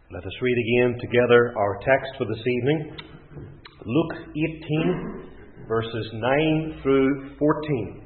Let us read again together our text for this evening. Luke 18, verses 9 through 14.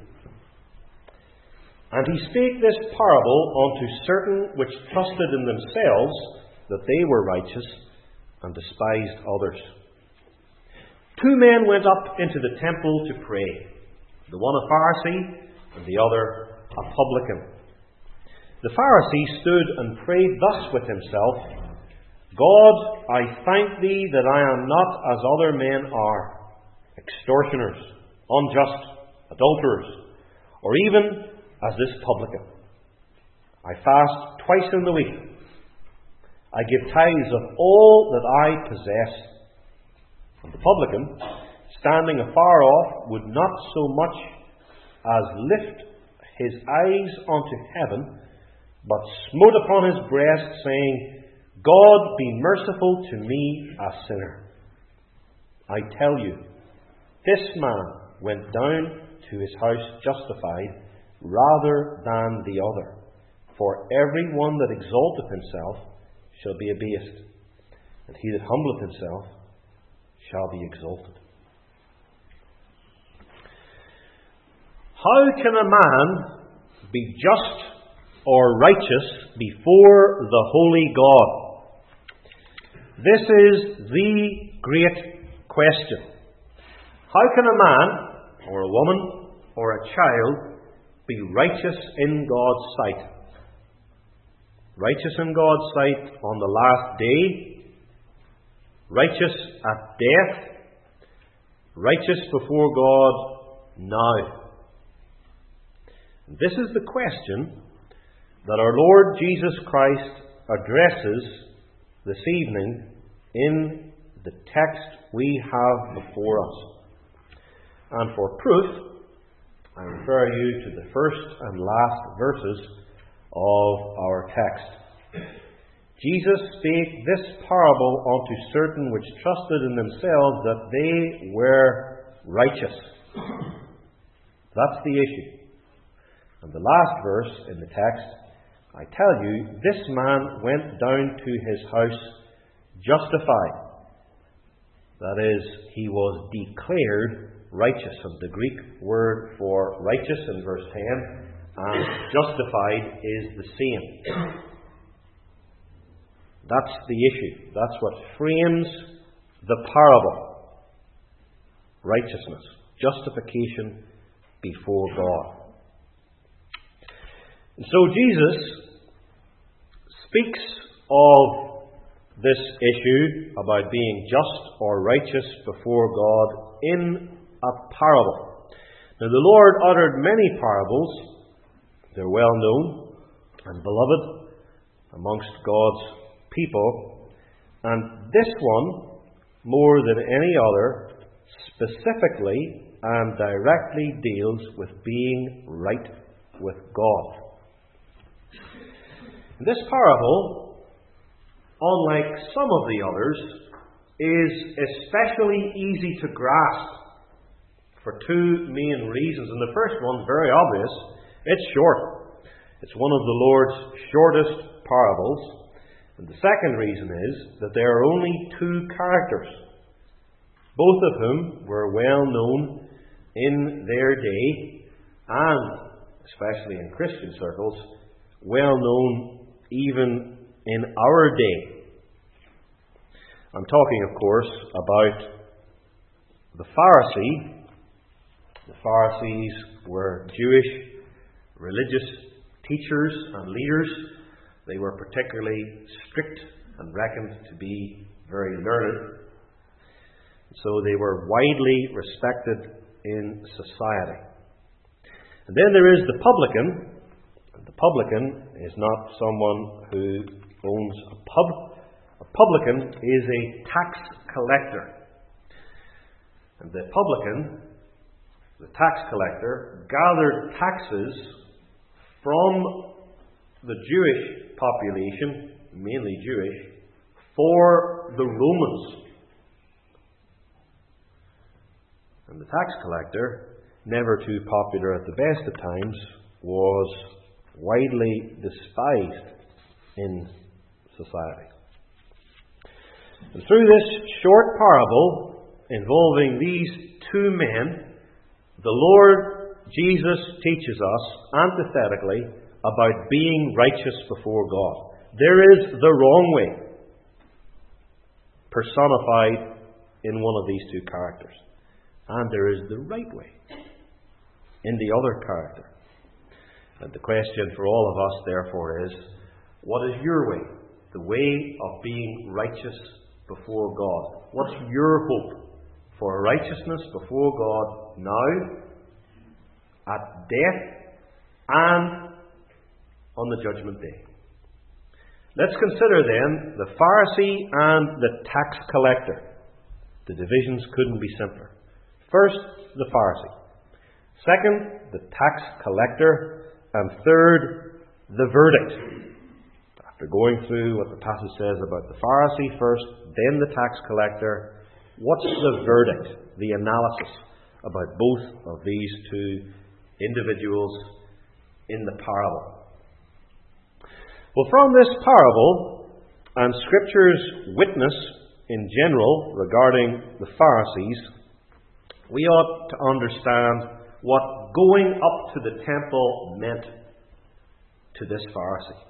And he spake this parable unto certain which trusted in themselves that they were righteous, and despised others. 2 men went up into the temple to pray, the one a Pharisee, and the other a publican. The Pharisee stood and prayed thus with himself: God, I thank thee that I am not as other men are, extortioners, unjust, adulterers, or even as this publican. I fast twice in the week. I give tithes of all that I possess. And the publican, standing afar off, would not so much as lift his eyes unto heaven, but smote upon his breast, saying, God, be merciful to me, a sinner. I tell you, this man went down to his house justified rather than the other. For every one that exalteth himself shall be abased, and he that humbleth himself shall be exalted. How can a man be just or righteous before the holy God? This is the great question. How can a man, or a woman, or a child be righteous in God's sight? Righteous in God's sight on the last day, righteous at death, righteous before God now. This is the question that our Lord Jesus Christ addresses this evening in the text we have before us. And for proof, I refer you to the first and last verses of our text. Jesus spake this parable unto certain which trusted in themselves that they were righteous. That's the issue. And the last verse in the text, I tell you, this man went down to his house justified. That is, he was declared righteous. And the Greek word for righteous in verse 10 and justified is the same. That's the issue. That's what frames the parable. Righteousness, justification before God. And so Jesus speaks of this issue about being just or righteous before God in a parable. Now the Lord uttered many parables. They're well known and beloved amongst God's people. And this one, more than any other, specifically and directly deals with being right with God. This parable, unlike some of the others, is especially easy to grasp for 2 main reasons. And the first one, very obvious, it's short. It's one of the Lord's shortest parables. And the second reason is that there are only 2 characters, both of whom were well known in their day, and, especially in Christian circles, well known even in our day. I'm talking, of course, about the Pharisee. The Pharisees were Jewish religious teachers and leaders. They were particularly strict and reckoned to be very learned. So they were widely respected in society. And then there is the publican. And the publican is not someone who owns a pub. A publican is a tax collector. And the publican, the tax collector, gathered taxes from the Jewish population, mainly Jewish, for the Romans. And the tax collector, never too popular at the best of times, was widely despised in society. And through this short parable involving these two men, the Lord Jesus teaches us antithetically about being righteous before God. There is the wrong way, personified in one of these two characters. And there is the right way in the other character. And the question for all of us, therefore, is, what is your way? The way of being righteous before God. What's your hope for righteousness before God now, at death, and on the judgment day? Let's consider then the Pharisee and the tax collector. The divisions couldn't be simpler. First, the Pharisee. Second, the tax collector. And third, the verdict. After going through what the passage says about the Pharisee first, then the tax collector, what's the verdict, the analysis about both of these two individuals in the parable? Well, from this parable and Scripture's witness in general regarding the Pharisees, we ought to understand what going up to the temple meant to this Pharisee.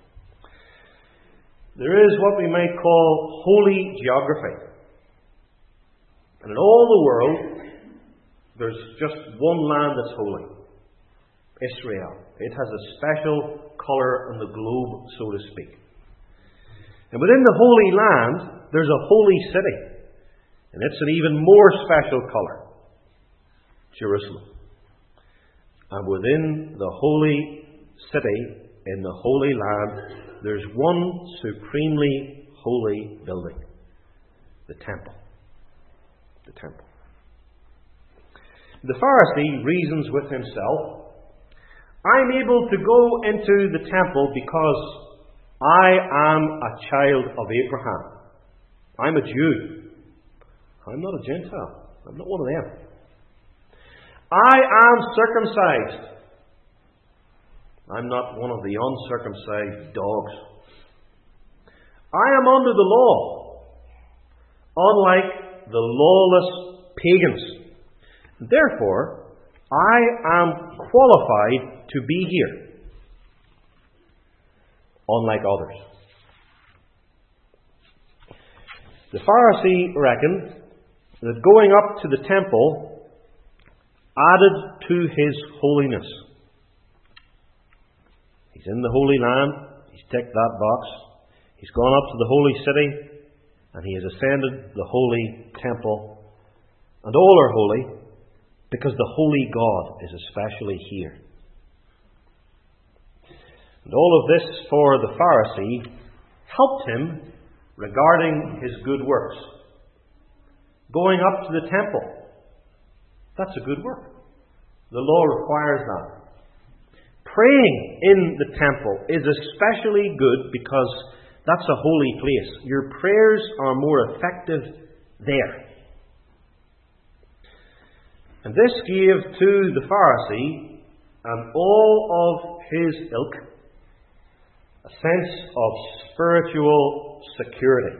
There is what we might call holy geography. And in all the world, there's just one land that's holy: Israel. It has a special colour on the globe, so to speak. And within the Holy Land, there's a holy city. And it's an even more special colour: Jerusalem. And within the holy city, in the Holy Land, there's one supremely holy building: the temple. The temple. The Pharisee reasons with himself, I'm able to go into the temple because I am a child of Abraham. I'm a Jew. I'm not a Gentile. I'm not one of them. I am circumcised. I'm not one of the uncircumcised dogs. I am under the law, unlike the lawless pagans. Therefore, I am qualified to be here, unlike others. The Pharisee reckoned that going up to the temple added to his holiness. He's in the Holy Land, he's ticked that box, he's gone up to the holy city, and he has ascended the holy temple. And all are holy because the holy God is especially here. And all of this for the Pharisee helped him regarding his good works. Going up to the temple, that's a good work. The law requires that. Praying in the temple is especially good because that's a holy place. Your prayers are more effective there. And this gave to the Pharisee and all of his ilk a sense of spiritual security.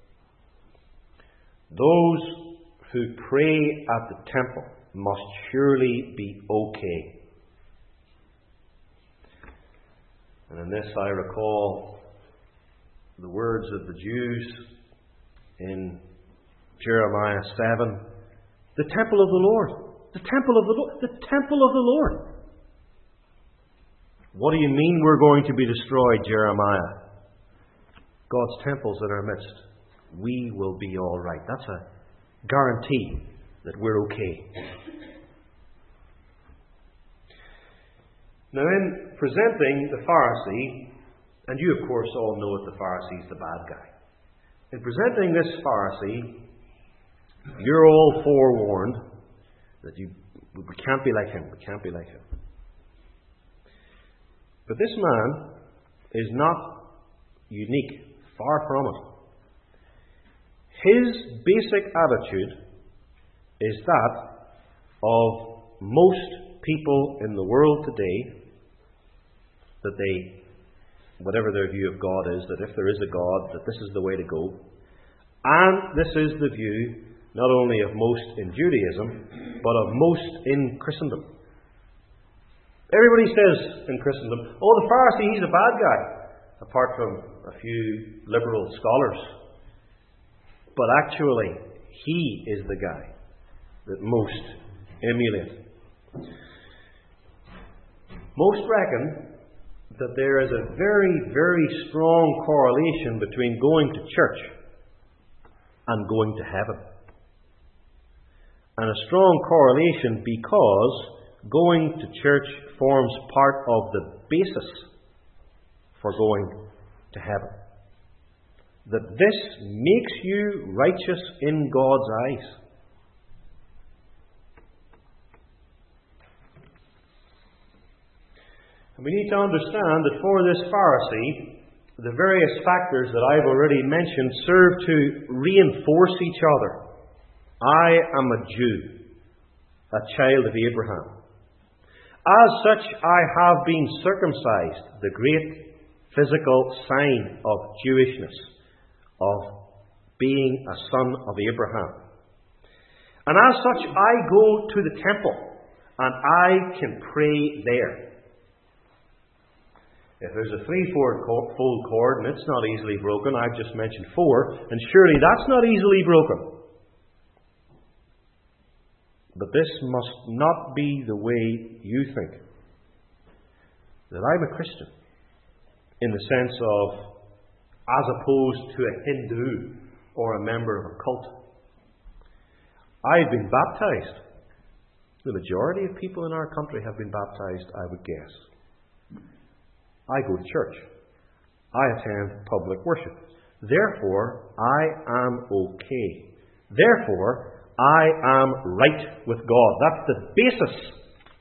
Those who pray at the temple must surely be okay. And in this I recall the words of the Jews in Jeremiah 7, the temple of the Lord, the temple of the Lord, the temple of the Lord. What do you mean we're going to be destroyed, Jeremiah? God's temple's in our midst. We will be all right. That's a guarantee that we're okay. Now, in presenting the Pharisee, and you of course all know that the Pharisee's the bad guy. In presenting this Pharisee, you're all forewarned that we can't be like him. We can't be like him. But this man is not unique. Far from it. His basic attitude is that of most people in the world today, that they, whatever their view of God is, that if there is a God, that this is the way to go. And this is the view not only of most in Judaism, but of most in Christendom. Everybody says in Christendom, oh, the Pharisee, he's a bad guy, apart from a few liberal scholars. But actually, he is the guy that most emulate. Most reckon that there is a very, very strong correlation between going to church and going to heaven. And a strong correlation because going to church forms part of the basis for going to heaven. That this makes you righteous in God's eyes. And we need to understand that for this Pharisee, the various factors that I've already mentioned serve to reinforce each other. I am a Jew, a child of Abraham. As such, I have been circumcised, the great physical sign of Jewishness, of being a son of Abraham. And as such, I go to the temple, and I can pray there. If there's a threefold cord and it's not easily broken, I've just mentioned four, and surely that's not easily broken. But this must not be the way you think. That I'm a Christian, in the sense of, as opposed to a Hindu or a member of a cult. I've been baptized. The majority of people in our country have been baptized, I would guess. I go to church. I attend public worship. Therefore, I am okay. Therefore, I am right with God. That's the basis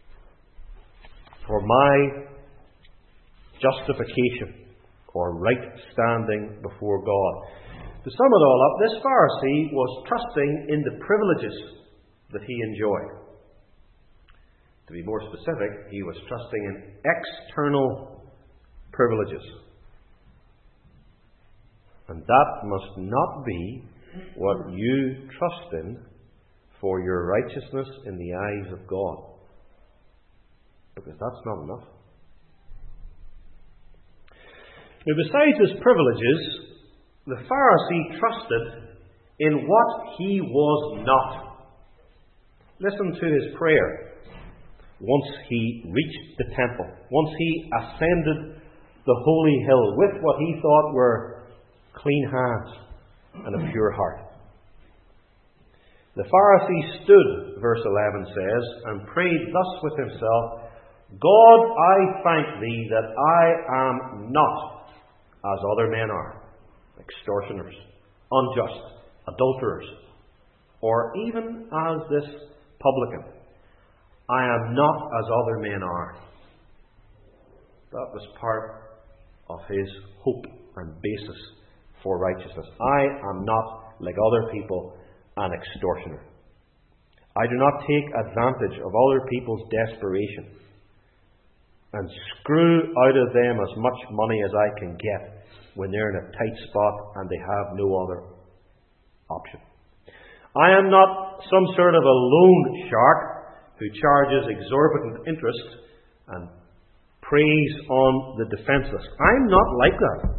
for my justification or right standing before God. To sum it all up, this Pharisee was trusting in the privileges that he enjoyed. To be more specific, he was trusting in external privileges. And that must not be what you trust in for your righteousness in the eyes of God. Because that's not enough. Now, besides his privileges, the Pharisee trusted in what he was not. Listen to his prayer. Once he reached the temple, once he ascended the holy hill with what he thought were clean hands and a pure heart. The Pharisee stood, verse 11 says, and prayed thus with himself, God, I thank thee that I am not as other men are, extortioners, unjust, adulterers, or even as this publican. I am not as other men are. That was part of his hope and basis for righteousness. I am not, like other people, an extortioner. I do not take advantage of other people's desperation and screw out of them as much money as I can get when they're in a tight spot and they have no other option. I am not some sort of a loan shark who charges exorbitant interest and preys on the defenseless. I'm not like that.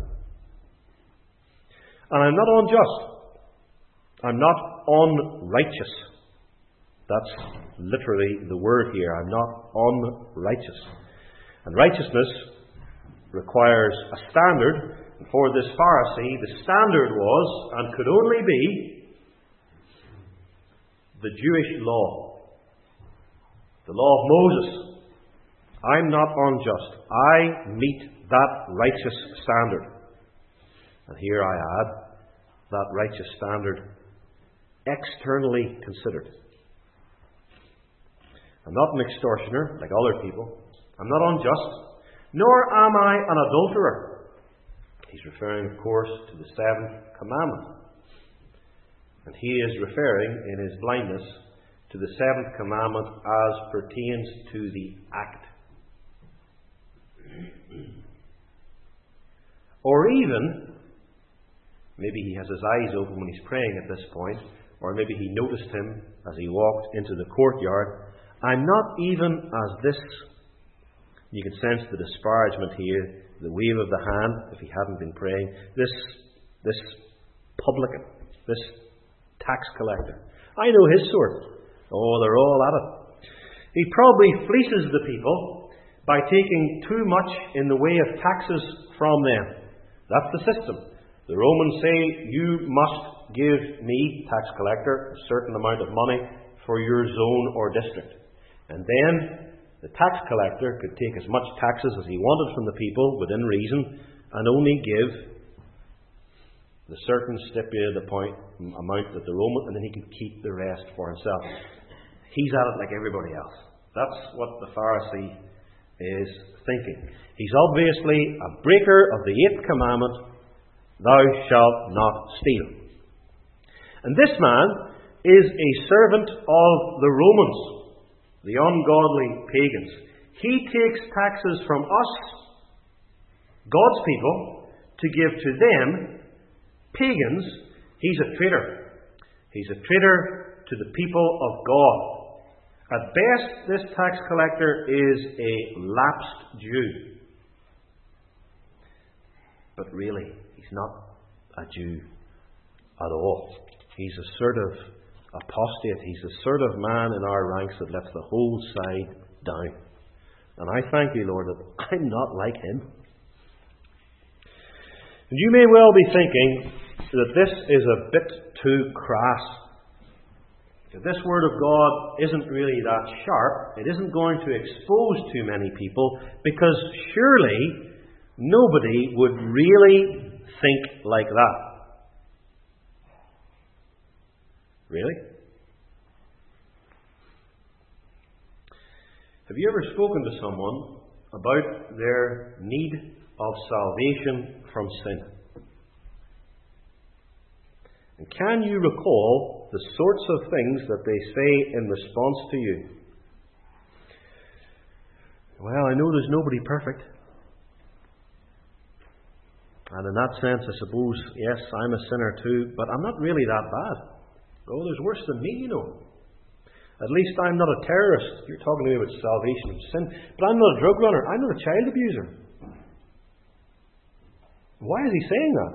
And I'm not unjust. I'm not unrighteous. That's literally the word here. I'm not unrighteous. And righteousness requires a standard. And for this Pharisee, the standard was, and could only be, the Jewish law. The law of Moses. I'm not unjust. I meet that righteous standard. And here I add, that righteous standard externally considered. I'm not an extortioner like other people. I'm not unjust. Nor am I an adulterer. He's referring, of course, to the seventh commandment. And he is referring, in his blindness, to the seventh commandment as pertains to the act. Or even Maybe he has his eyes open when he's praying at this point, or maybe he noticed him as he walked into the courtyard. I'm not even as this. You can sense the disparagement here, the wave of the hand, if he hadn't been praying. This publican, this tax collector. I know his sort. Oh, they're all at it. He probably fleeces the people by taking too much in the way of taxes from them. That's the system. The Romans say, you must give me, tax collector, a certain amount of money for your zone or district. And then the tax collector could take as much taxes as he wanted from the people within reason and only give the certain stipulated amount that the Roman, and then he could keep the rest for himself. He's at it like everybody else. That's what the Pharisee is thinking. He's obviously a breaker of the 8th commandment, thou shalt not steal. And this man is a servant of the Romans, the ungodly pagans. He takes taxes from us, God's people, to give to them, pagans. He's a traitor. He's a traitor to the people of God. At best, this tax collector is a lapsed Jew. But really, he's not a Jew at all. He's a sort of apostate. He's a sort of man in our ranks that lets the whole side down. And I thank you, Lord, that I'm not like him. And you may well be thinking that this is a bit too crass. If this Word of God isn't really that sharp, it isn't going to expose too many people, because surely nobody would really think like that. Really? Have you ever spoken to someone about their need of salvation from sin? And can you recall the sorts of things that they say in response to you? Well, I know there's nobody perfect. And in that sense, I suppose, yes, I'm a sinner too, but I'm not really that bad. Oh, there's worse than me, you know. At least I'm not a terrorist. You're talking to me about salvation from sin. But I'm not a drug runner. I'm not a child abuser. Why is he saying that?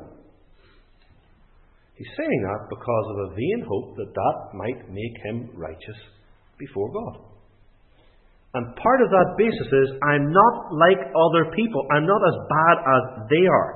He's saying that because of a vain hope that that might make him righteous before God. And part of that basis is, I'm not like other people. I'm not as bad as they are.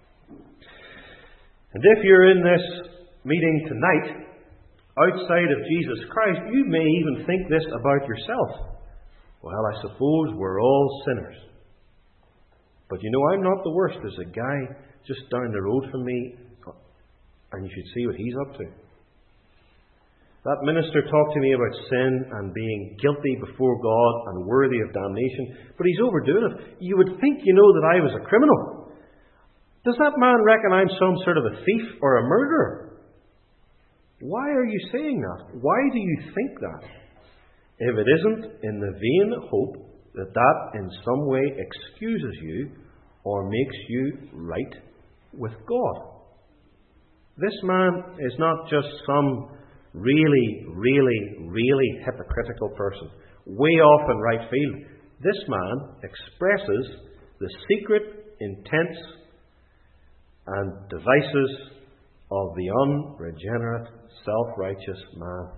And if you're in this meeting tonight, outside of Jesus Christ, you may even think this about yourself. Well, I suppose we're all sinners. But you know, I'm not the worst. There's a guy just down the road from me, and you should see what he's up to. That minister talked to me about sin and being guilty before God and worthy of damnation, but he's overdoing it. You would think, you know, that I was a criminal. Does that man reckon I'm some sort of a thief or a murderer? Why are you saying that? Why do you think that? If it isn't in the vain hope that that in some way excuses you or makes you right with God. This man is not just some really hypocritical person, way off in right field. This man expresses the secret intents and devices of the unregenerate, self-righteous man.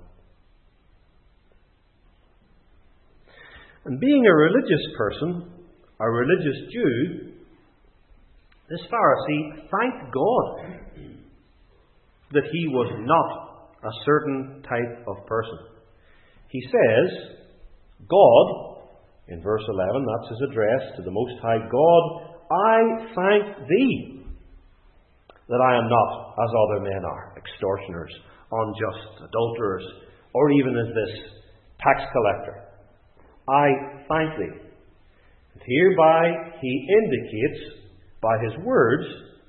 And being a religious person, a religious Jew, this Pharisee thanked God that he was not a certain type of person. He says, God, in verse 11, that's his address to the Most High God, I thank thee that I am not as other men are, extortioners, unjust, adulterers, or even as this tax collector. I thank thee. And hereby he indicates by his words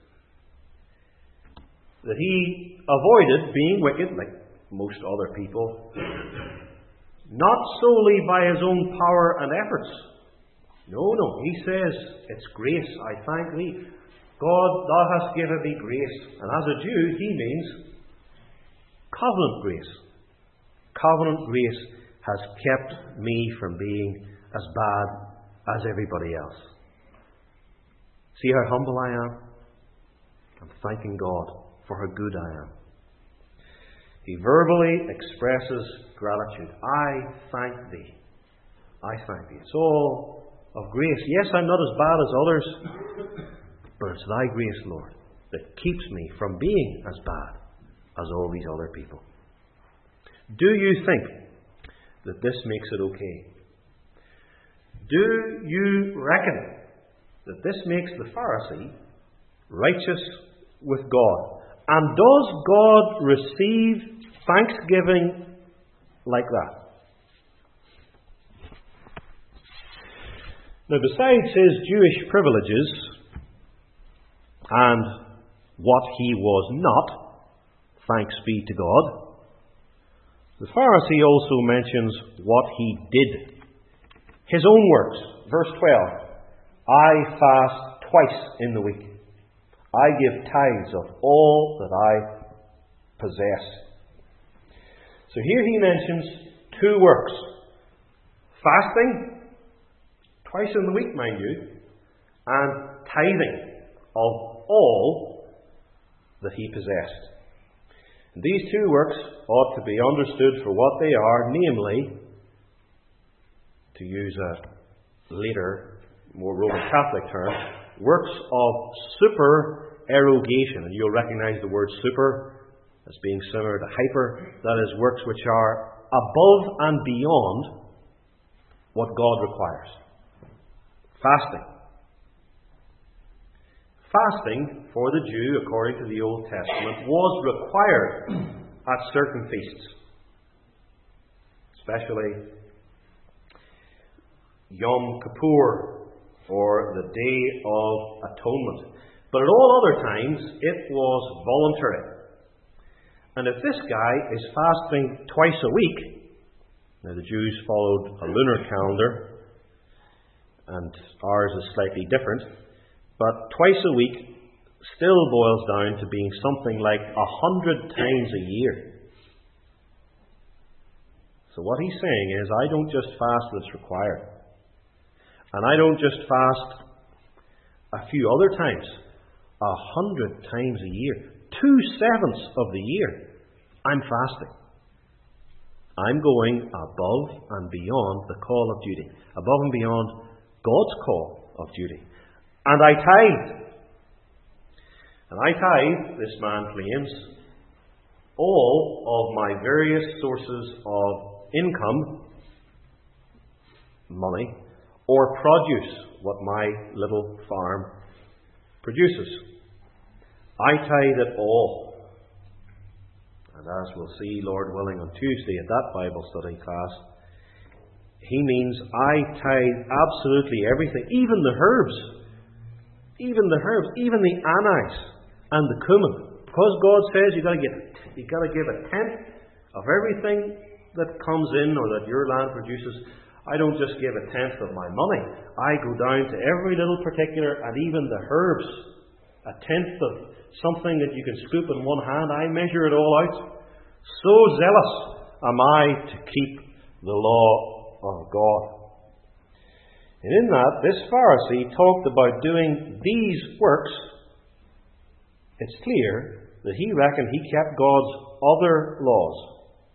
that he avoided being wicked, like most other people, not solely by his own power and efforts. No, he says, it's grace, I thank thee. God, thou hast given me grace. And as a Jew, he means covenant grace. Covenant grace has kept me from being as bad as everybody else. See how humble I am? I'm thanking God for how good I am. He verbally expresses gratitude. I thank thee. I thank thee. It's all of grace. Yes, I'm not as bad as others, but it's thy grace, Lord, that keeps me from being as bad as all these other people. Do you think that this makes it okay? Do you reckon that this makes the Pharisee righteous with God? And does God receive thanksgiving like that? Now, besides his Jewish privileges and what he was not, thanks be to God, the Pharisee also mentions what he did. His own works. Verse 12. I fast twice in the week. I give tithes of all that I possess. So here he mentions two works. Fasting, twice in the week, mind you, and tithing of all that he possessed. And these two works ought to be understood for what they are, namely, to use a later, more Roman Catholic term, works of supererogation. And you'll recognize the word super as being similar to hyper. That is, works which are above and beyond what God requires. Fasting. Fasting for the Jew, according to the Old Testament, was required at certain feasts, especially Yom Kippur, or the Day of Atonement. But at all other times, it was voluntary. And if this guy is fasting twice a week, now the Jews followed a lunar calendar, and ours is slightly different, but twice a week still boils down to being something like 100 times a year. So what he's saying is, I don't just fast that's required. And I don't just fast a few other times. 100 times a year. 2/7 of the year. I'm fasting. I'm going above and beyond the call of duty. Above and beyond God's call of duty. And I tithe. And I tithe, this man claims, all of my various sources of income, money, or produce, what my little farm produces. I tithe it all. And as we'll see, Lord willing, on Tuesday at that Bible study class, he means I tithe absolutely everything, even the herbs, even the anise and the cumin. Because God says you've got to give a tenth of everything that comes in or that your land produces. I don't just give a tenth of my money. I go down to every little particular, and even the herbs. A tenth of something that you can scoop in one hand, I measure it all out. So zealous am I to keep the law of God. And in that, this Pharisee talked about doing these works. It's clear that he reckoned he kept God's other laws.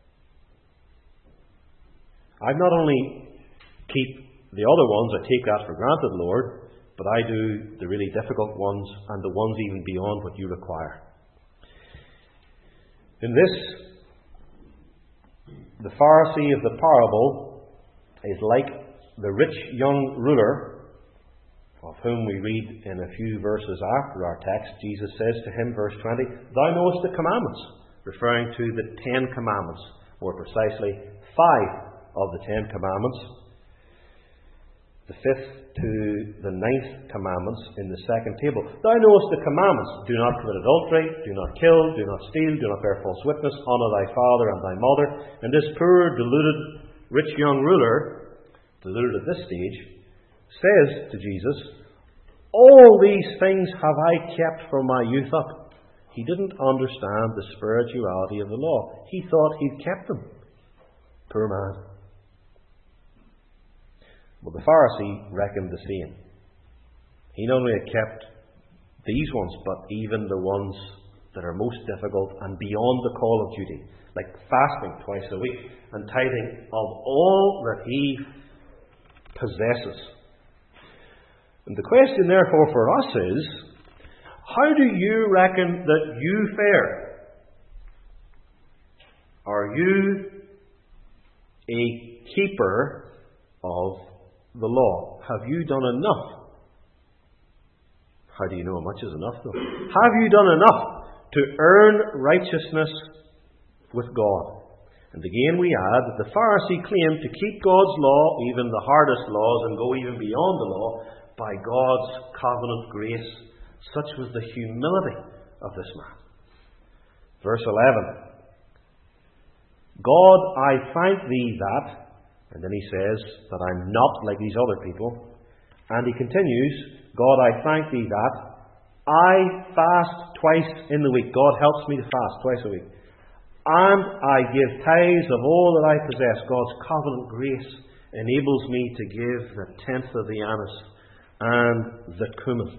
I not only keep the other ones, I take that for granted, Lord, but I do the really difficult ones and the ones even beyond what you require. In this, the Pharisee of the parable is like the rich young ruler, of whom we read in a few verses after our text. Jesus says to him, verse 20, Thou knowest the commandments, referring to the 10 commandments, more precisely 5 of the 10 commandments. The 5th to the 9th commandments in the second table. Thou knowest the commandments. Do not commit adultery, do not kill, do not steal, do not bear false witness, honour thy father and thy mother. And this poor, deluded, rich young ruler, deluded at this stage, says to Jesus, All these things have I kept from my youth up. He didn't understand the spirituality of the law. He thought he'd kept them. Poor man. Well, the Pharisee reckoned the same. He not only had kept these ones, but even the ones that are most difficult and beyond the call of duty, like fasting twice a week and tithing of all that he possesses. And the question, therefore, for us is, how do you reckon that you fare? Are you a keeper of the law? Have you done enough? How do you know how much is enough, though? Have you done enough to earn righteousness with God? And again we add that the Pharisee claimed to keep God's law, even the hardest laws, and go even beyond the law, by God's covenant grace. Such was the humility of this man. Verse 11. God, I thank thee that, and then he says that I'm not like these other people. And he continues, God, I thank thee that I fast twice in the week. God helps me to fast twice a week. And I give tithes of all that I possess. God's covenant grace enables me to give the tenth of the anise and the cumin.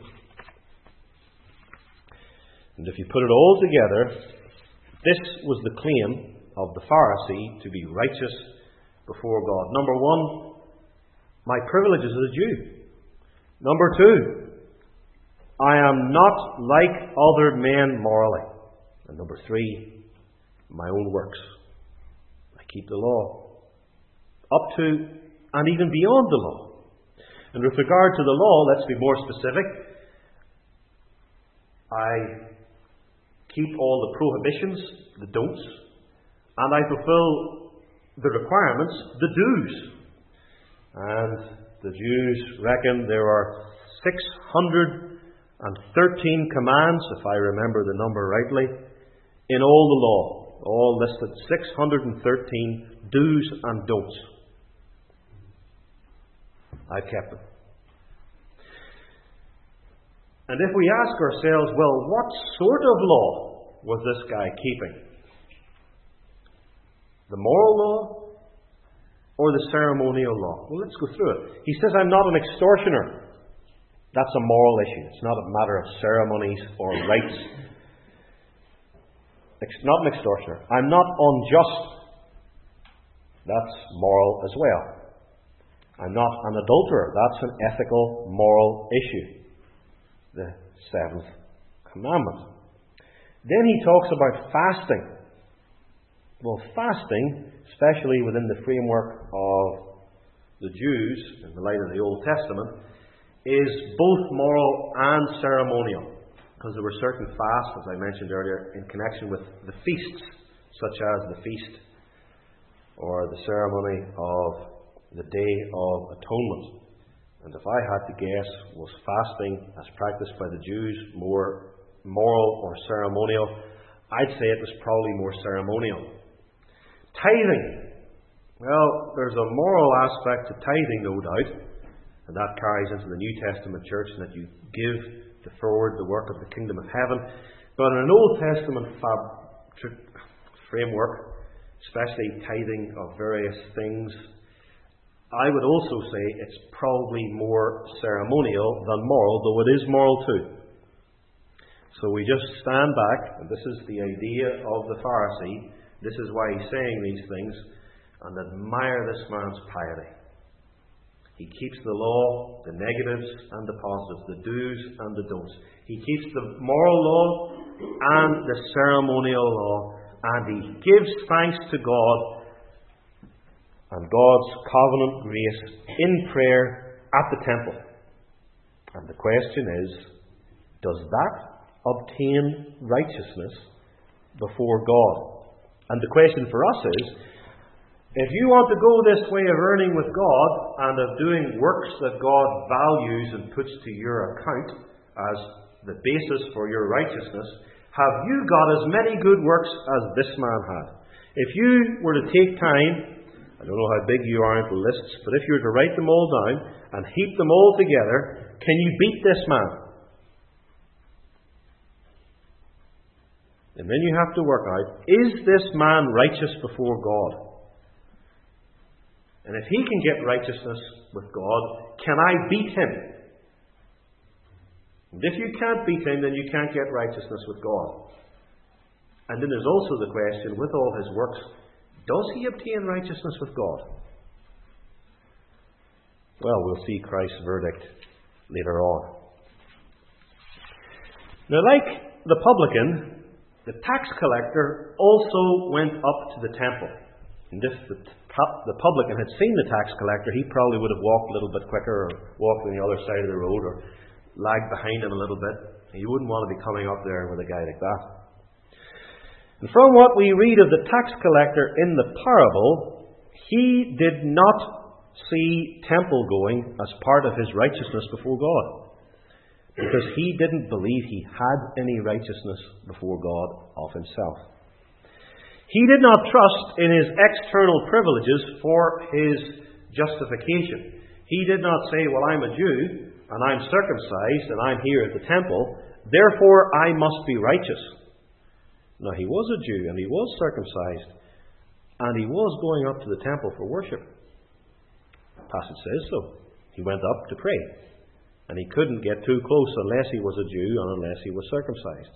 And if you put it all together, this was the claim of the Pharisee to be righteous before God. Number one, my privileges as a Jew. Number two, I am not like other men morally. And number three, my own works. I keep the law. Up to and even beyond the law. And with regard to the law, let's be more specific. I keep all the prohibitions, the don'ts, and I fulfill the requirements, the do's. And the Jews reckon there are 613 commands, if I remember the number rightly, in all the law. All listed, 613 do's and don'ts. I've kept them. And if we ask ourselves, well, what sort of law was this guy keeping? The moral law or the ceremonial law? Well, let's go through it. He says, I'm not an extortioner. That's a moral issue. It's not a matter of ceremonies or rites. Not an extortioner. I'm not unjust. That's moral as well. I'm not an adulterer. That's an ethical, moral issue. The seventh commandment. Then he talks about fasting. Well, fasting, especially within the framework of the Jews, in the light of the Old Testament, is both moral and ceremonial. Because there were certain fasts, as I mentioned earlier, in connection with the feasts, such as the feast or the ceremony of the Day of Atonement. And if I had to guess, was fasting as practiced by the Jews more moral or ceremonial? I'd say it was probably more ceremonial. Tithing. Well, there's a moral aspect to tithing, no doubt, and that carries into the New Testament church, and that you give to forward the work of the kingdom of heaven. But in an Old Testament framework, especially tithing of various things, I would also say it's probably more ceremonial than moral, though it is moral too. So we just stand back, and this is the idea of the Pharisee. This is why he's saying these things, and admire this man's piety. He keeps the law, the negatives and the positives, the do's and the don'ts. He keeps the moral law and the ceremonial law, and he gives thanks to God and God's covenant grace in prayer at the temple. And the question is, does that obtain righteousness before God? And the question for us is, if you want to go this way of earning with God and of doing works that God values and puts to your account as the basis for your righteousness, have you got as many good works as this man had? If you were to take time, I don't know how big you are into lists, but if you were to write them all down and heap them all together, Can you beat this man? And then you have to work out, is this man righteous before God? And if he can get righteousness with God, can I beat him? And if you can't beat him, then you can't get righteousness with God. And then there's also the question, with all his works, does he obtain righteousness with God? Well, we'll see Christ's verdict later on. Now, like the publican, the tax collector also went up to the temple. And if the publican had seen the tax collector, he probably would have walked a little bit quicker, or walked on the other side of the road, or lagged behind him a little bit. You wouldn't want to be coming up there with a guy like that. And from what we read of the tax collector in the parable, he did not see temple going as part of his righteousness before God, because he didn't believe he had any righteousness before God of himself. He did not trust in his external privileges for his justification. He did not say, well, I'm a Jew, and I'm circumcised, and I'm here at the temple, therefore I must be righteous. No, he was a Jew, and he was circumcised, and he was going up to the temple for worship. The passage says so. He went up to pray, and he couldn't get too close unless he was a Jew and unless he was circumcised.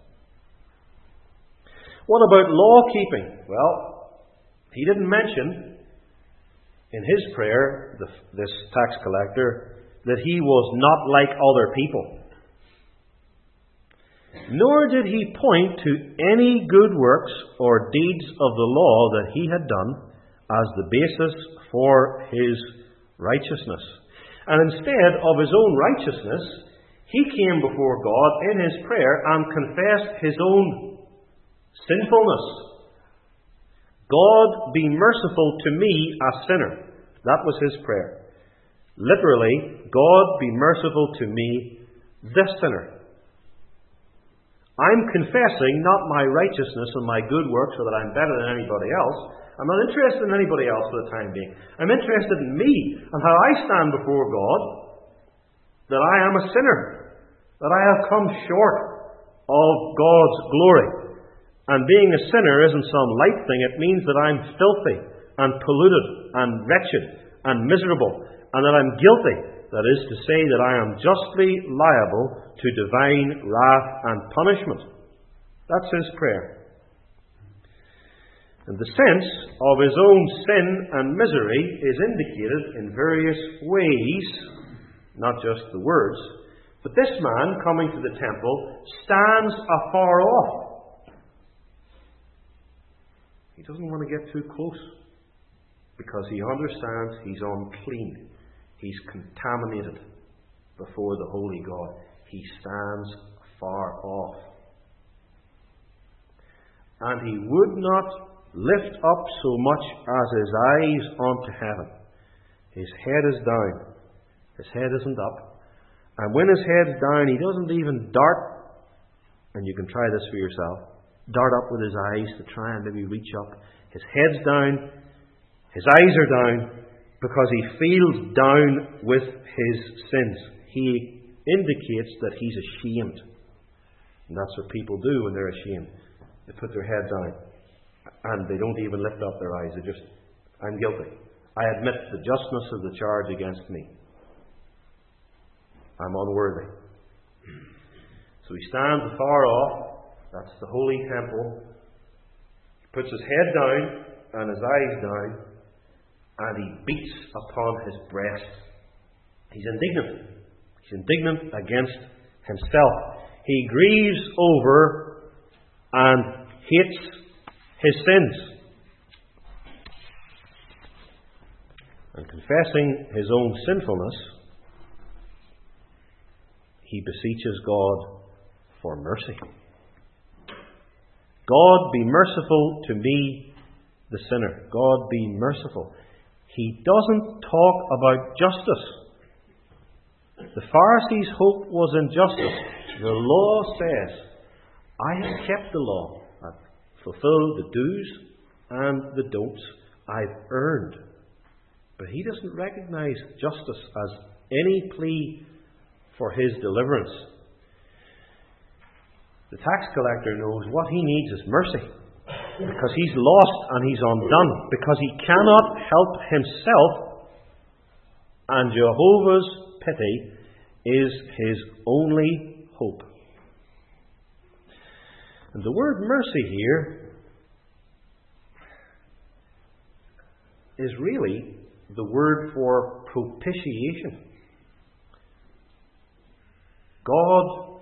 What about law keeping? Well, he didn't mention in his prayer, this tax collector, that he was not like other people. Nor did he point to any good works or deeds of the law that he had done as the basis for his righteousness. And instead of his own righteousness, he came before God in his prayer and confessed his own sinfulness. God, be merciful to me, a sinner. That was his prayer. Literally, God, be merciful to me, the sinner. I'm confessing not my righteousness and my good works so that I'm better than anybody else. I'm not interested in anybody else for the time being. I'm interested in me and how I stand before God, that I am a sinner, that I have come short of God's glory. And being a sinner isn't some light thing. It means that I'm filthy and polluted and wretched and miserable, and that I'm guilty. That is to say, that I am justly liable to divine wrath and punishment. That's his prayer. And the sense of his own sin and misery is indicated in various ways, not just the words. But this man, coming to the temple, stands afar off. He doesn't want to get too close, because he understands he's unclean. He's contaminated before the holy God. He stands far off. And he would not lift up so much as his eyes onto heaven. His head is down. His head isn't up. And when his head's down, he doesn't even dart, and you can try this for yourself, dart up with his eyes to try and maybe reach up. His head's down. His eyes are down, because he feels down with his sins. He indicates that he's ashamed. And that's what people do when they're ashamed. They put their head down, and they don't even lift up their eyes. They just, I'm guilty. I admit the justness of the charge against me. I'm unworthy. So he stands afar off. That's the holy temple. He puts his head down and his eyes down, and he beats upon his breast. He's indignant. He's indignant against himself. He grieves over and hates his sins. And confessing his own sinfulness, he beseeches God for mercy. God, be merciful to me, the sinner. God, be merciful. He doesn't talk about justice. The Pharisees' hope was in justice. The law says, I have kept the law. I've fulfilled the do's and the don'ts. I've earned. But he doesn't recognize justice as any plea for his deliverance. The tax collector knows what he needs is mercy, because he's lost and he's undone, because he cannot help himself, and Jehovah's pity is his only hope. And the word mercy here is really the word for propitiation. God,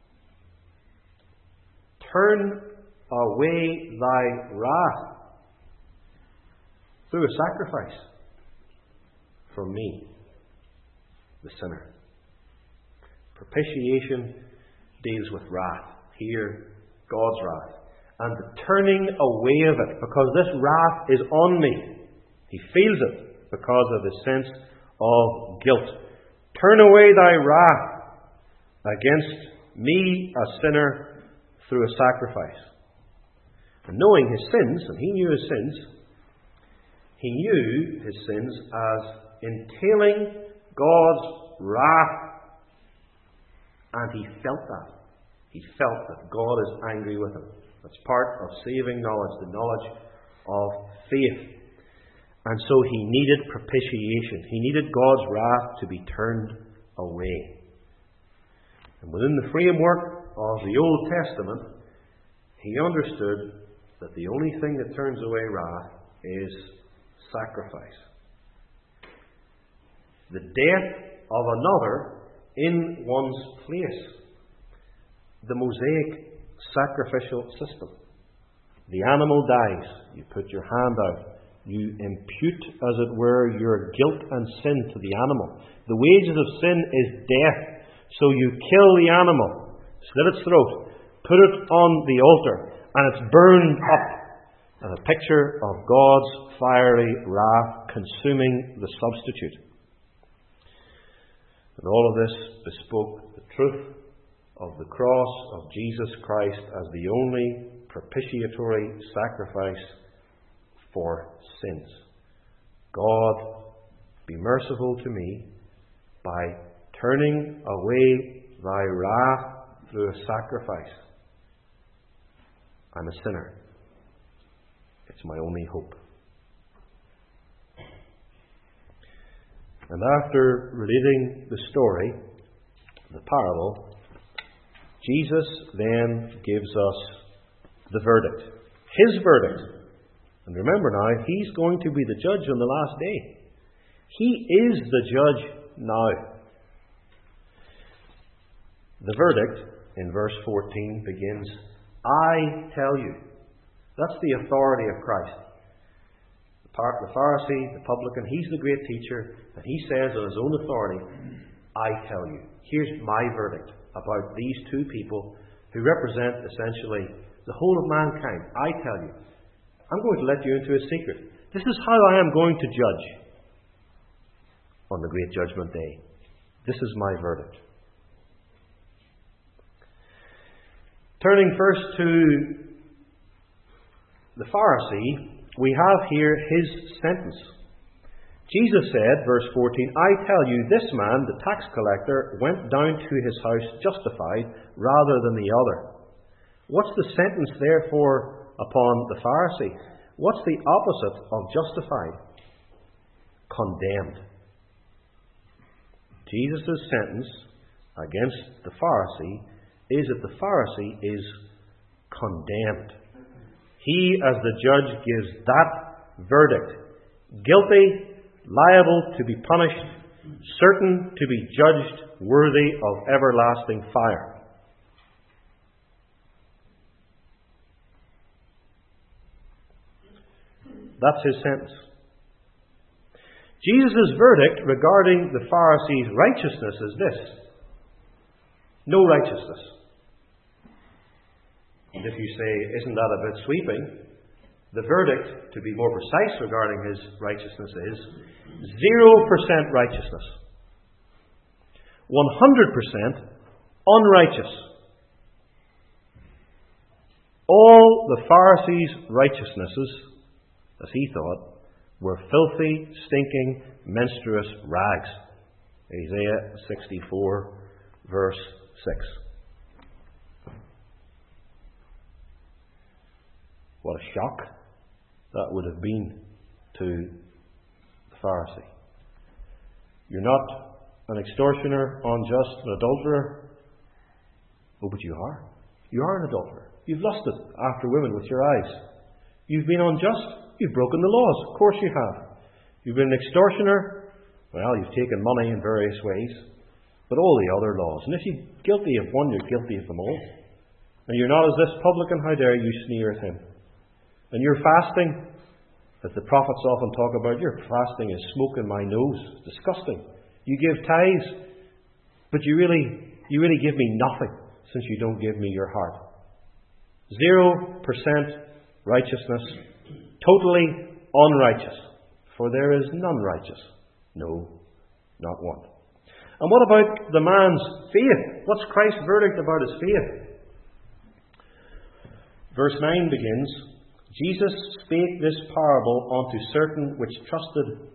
turn away thy wrath through a sacrifice from me, the sinner. Propitiation deals with wrath. Here, God's wrath. And the turning away of it, because this wrath is on me. He feels it because of his sense of guilt. Turn away thy wrath against me, a sinner, through a sacrifice. And knowing his sins, and he knew his sins, he knew his sins as entailing God's wrath. And he felt that. He felt that God is angry with him. That's part of saving knowledge, the knowledge of faith. And so he needed propitiation. He needed God's wrath to be turned away. And within the framework of the Old Testament, he understood that the only thing that turns away wrath is sacrifice. The death of another in one's place. The Mosaic sacrificial system. The animal dies. You put your hand out. You impute, as it were, your guilt and sin to the animal. The wages of sin is death. So you kill the animal, slit its throat, put it on the altar, and it's burned up. And a picture of God's fiery wrath consuming the substitute. And all of this bespoke the truth of the cross of Jesus Christ as the only propitiatory sacrifice for sins. God, be merciful to me by turning away thy wrath through a sacrifice. I'm a sinner. It's my only hope. And after relating the story, the parable, Jesus then gives us the verdict. His verdict. And remember now, he's going to be the judge on the last day. He is the judge now. The verdict in verse 14 begins, I tell you. That's the authority of Christ. The Pharisee, the publican, he's the great teacher, and he says on his own authority, I tell you. Here's my verdict about these two people who represent essentially the whole of mankind. I tell you. I'm going to let you into a secret. This is how I am going to judge on the great judgment day. This is my verdict. Turning first to the Pharisee, we have here his sentence. Jesus said, verse 14, I tell you, this man, the tax collector, went down to his house justified rather than the other. What's the sentence, therefore, upon the Pharisee? What's the opposite of justified? Condemned. Jesus' sentence against the Pharisee is that the Pharisee is condemned. He, as the judge, gives that verdict. Guilty, liable to be punished, certain to be judged worthy of everlasting fire. That's his sentence. Jesus' verdict regarding the Pharisee's righteousness is this. No righteousness. And if you say, isn't that a bit sweeping? The verdict, to be more precise regarding his righteousness, is 0% righteousness. 100% unrighteous. All the Pharisees' righteousnesses, as he thought, were filthy, stinking, menstruous rags. Isaiah 64 verse 6. What a shock that would have been to the Pharisee. You're not an extortioner, unjust, an adulterer. Oh, but you are. You are an adulterer. You've lusted after women with your eyes. You've been unjust. You've broken the laws. Of course you have. You've been an extortioner. Well, you've taken money in various ways. But all the other laws. And if you're guilty of one, you're guilty of them all. And you're not as this publican, how dare you sneer at him. And your fasting, as the prophets often talk about, your fasting is smoke in my nose. It's disgusting. You give tithes, but you really give me nothing, since you don't give me your heart. 0% righteousness, totally unrighteous. For there is none righteous. No, not one. And what about the man's faith? What's Christ's verdict about his faith? Verse 9 begins, Jesus spake this parable unto certain which trusted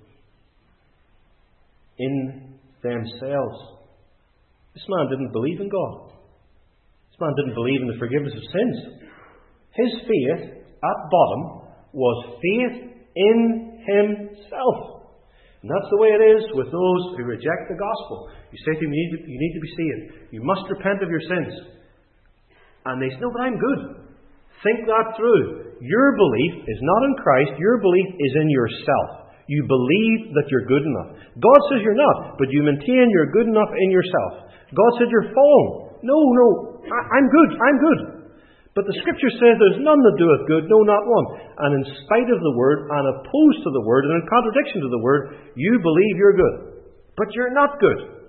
in themselves. This man didn't believe in God. This man didn't believe in the forgiveness of sins. His faith, at bottom, was faith in himself. And that's the way it is with those who reject the gospel. You say to them, you need to be saved. You must repent of your sins. And they say, no, but I'm good. Think that through. Your belief is not in Christ. Your belief is in yourself. You believe that you're good enough. God says you're not, but you maintain you're good enough in yourself. God said you're fallen. No, I'm good. But the Scripture says there's none that doeth good, no, not one. And in spite of the Word, and opposed to the Word, and in contradiction to the Word, you believe you're good. But you're not good.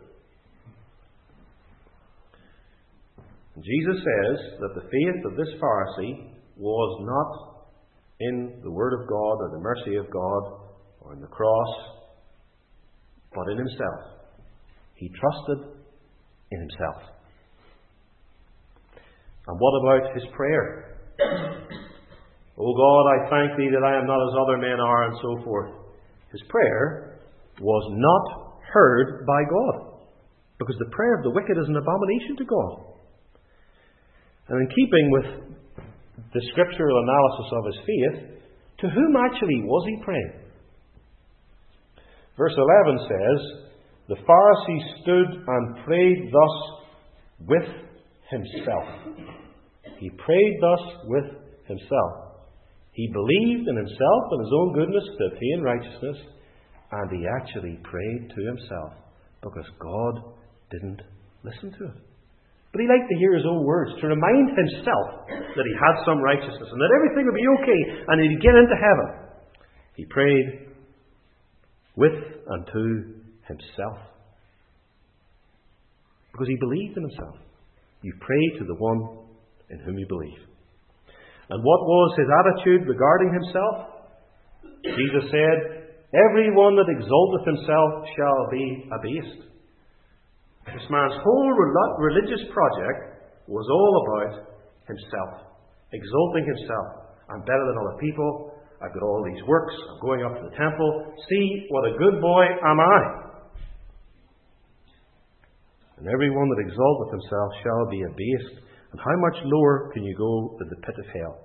Jesus says that the faith of this Pharisee was not in the Word of God, or the mercy of God, or in the cross, but in himself. He trusted in himself. And what about his prayer? O God, I thank thee that I am not as other men are, and so forth. His prayer was not heard by God, because the prayer of the wicked is an abomination to God. And in keeping with the scriptural analysis of his faith, to whom actually was he praying? Verse 11 says, the Pharisee stood and prayed thus with himself. He prayed thus with himself. He believed in himself and his own goodness to attain righteousness, and he actually prayed to himself because God didn't listen to it. But he liked to hear his own words, to remind himself that he had some righteousness and that everything would be okay and he'd get into heaven. He prayed with and to himself because he believed in himself. You pray to the one in whom you believe. And what was his attitude regarding himself? Jesus said, every one that exalteth himself shall be abased. This man's whole religious project was all about himself, exalting himself. I'm better than other people. I've got all these works. I'm going up to the temple. See what a good boy am I. And every one that exalteth himself shall be abased. And how much lower can you go than the pit of hell?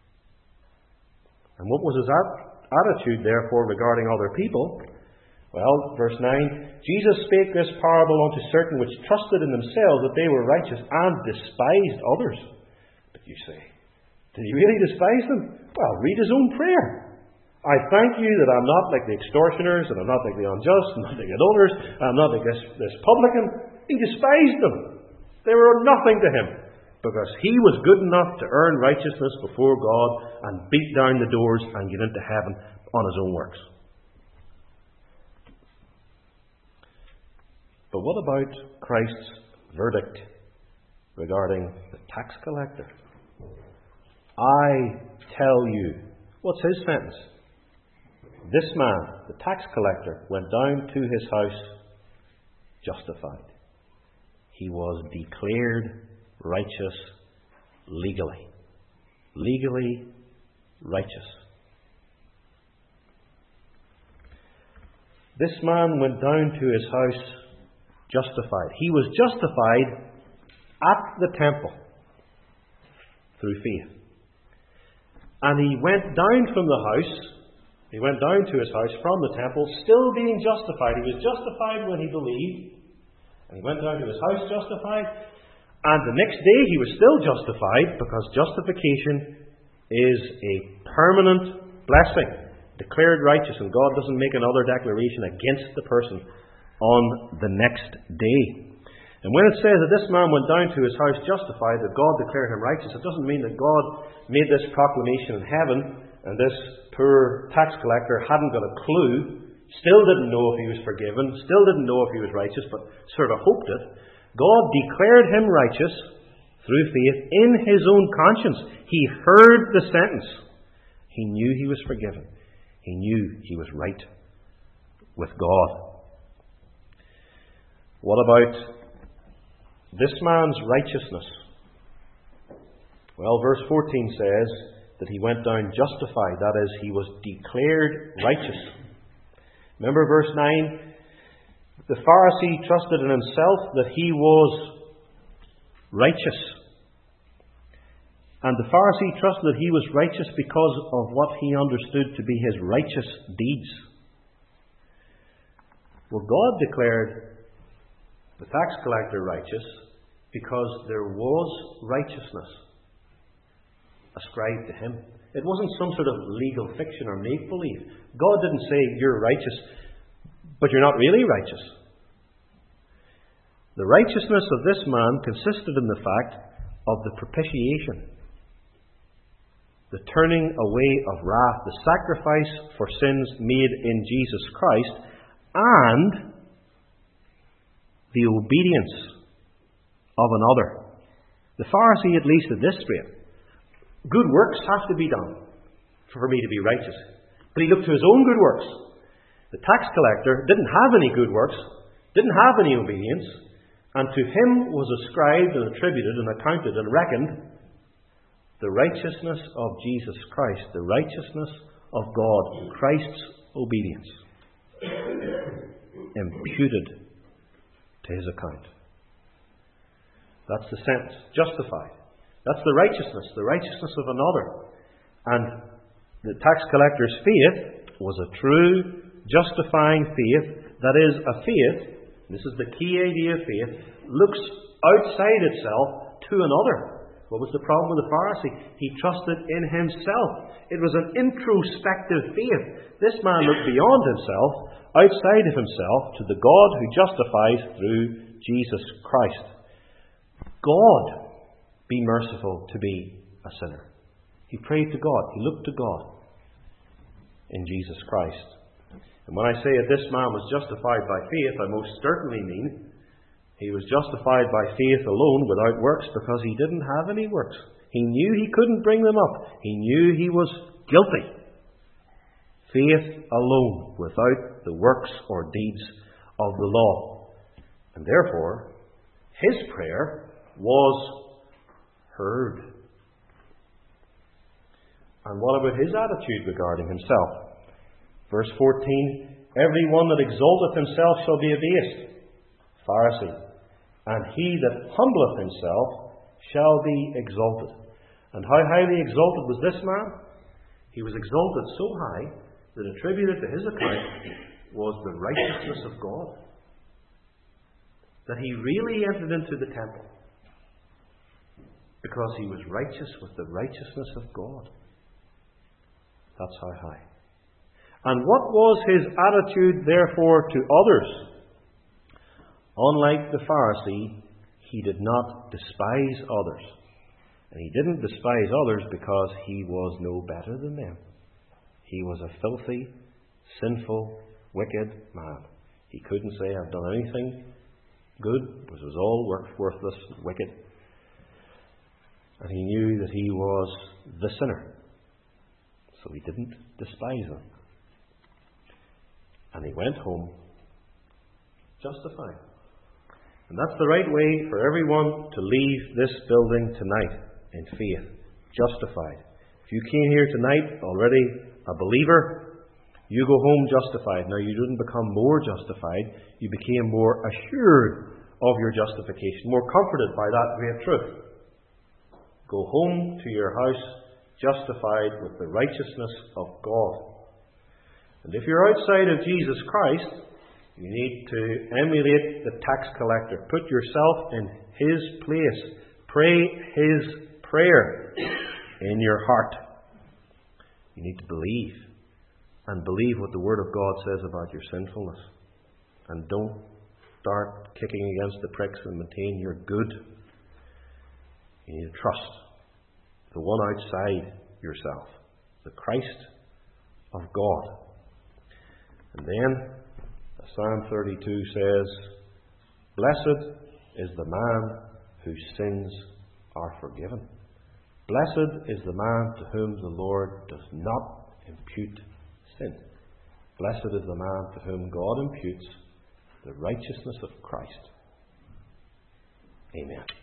And what was his attitude, therefore, regarding other people? Well, verse 9, Jesus spake this parable unto certain which trusted in themselves that they were righteous and despised others. But you say, did he really despise them? Well, read his own prayer. I thank you that I'm not like the extortioners, and I'm not like the unjust, and not like the adulterers, and I'm not like this publican. He despised them. They were nothing to him, because he was good enough to earn righteousness before God and beat down the doors and get into heaven on his own works. But what about Christ's verdict regarding the tax collector? I tell you, what's his sentence? This man, the tax collector, went down to his house justified. He was declared righteous legally. Legally righteous. This man went down to his house justified. He was justified at the temple through faith. And he went down from the house, he went down to his house from the temple, still being justified. He was justified when he believed, and he went down to his house justified, and the next day he was still justified, because justification is a permanent blessing, declared righteous, and God doesn't make another declaration against the person on the next day. And when it says that this man went down to his house justified, that God declared him righteous, it doesn't mean that God made this proclamation in heaven and this poor tax collector hadn't got a clue, still didn't know if he was forgiven, still didn't know if he was righteous, but sort of hoped it. God declared him righteous through faith in his own conscience. He heard the sentence. He knew he was forgiven. He knew he was right with God. What about this man's righteousness? Well, verse 14 says that he went down justified. That is, he was declared righteous. Remember verse 9? The Pharisee trusted in himself that he was righteous. And the Pharisee trusted that he was righteous because of what he understood to be his righteous deeds. Well, God declared the tax collector righteous because there was righteousness ascribed to him. It wasn't some sort of legal fiction or make-believe. God didn't say, you're righteous, but you're not really righteous. The righteousness of this man consisted in the fact of the propitiation, the turning away of wrath, the sacrifice for sins made in Jesus Christ, and the obedience of another. The Pharisee at least at this rate. Good works have to be done for me to be righteous. But he looked to his own good works. The tax collector didn't have any good works, didn't have any obedience, and to him was ascribed and attributed and accounted and reckoned the righteousness of Jesus Christ, the righteousness of God, Christ's obedience, imputed to his account. That's the sentence. Justified. That's the righteousness of another. And the tax collector's faith was a true, justifying faith. That is, a faith, this is the key idea of faith, looks outside itself to another. What was the problem with the Pharisee? He trusted in himself. It was an introspective faith. This man looked beyond himself, outside of himself, to the God who justifies through Jesus Christ. God, be merciful to be a sinner. He prayed to God. He looked to God in Jesus Christ. And when I say that this man was justified by faith, I most certainly mean he was justified by faith alone without works because he didn't have any works. He knew he couldn't bring them up. He knew he was guilty. Faith alone without the works or deeds of the law. And therefore, his prayer was heard. And what about his attitude regarding himself? Verse 14, everyone that exalteth himself shall be abased. Pharisee. And he that humbleth himself shall be exalted. And how highly exalted was this man? He was exalted so high that attributed to his account was the righteousness of God. That he really entered into the temple because he was righteous with the righteousness of God. That's how high. And what was his attitude, therefore, to others? Unlike the Pharisee, he did not despise others. And he didn't despise others because he was no better than them. He was a filthy, sinful, wicked man. He couldn't say, I've done anything good, because it was all worthless, wicked. And he knew that he was the sinner. So he didn't despise them. And he went home justified. And that's the right way for everyone to leave this building tonight, in faith, justified. If you came here tonight already a believer, You go home justified. Now, you didn't become more justified. You became more assured of your justification, more comforted by that great truth. Go home to your house justified with the righteousness of God. And if you're outside of Jesus Christ, you need to emulate the tax collector. Put yourself in his place. Pray his prayer in your heart. You need to believe. And believe what the Word of God says about your sinfulness. And don't start kicking against the pricks and maintain you're good. You need to trust the one outside yourself, the Christ of God. And then, as Psalm 32 says, blessed is the man whose sins are forgiven. Blessed is the man to whom the Lord does not impute sin. Blessed is the man to whom God imputes the righteousness of Christ. Amen.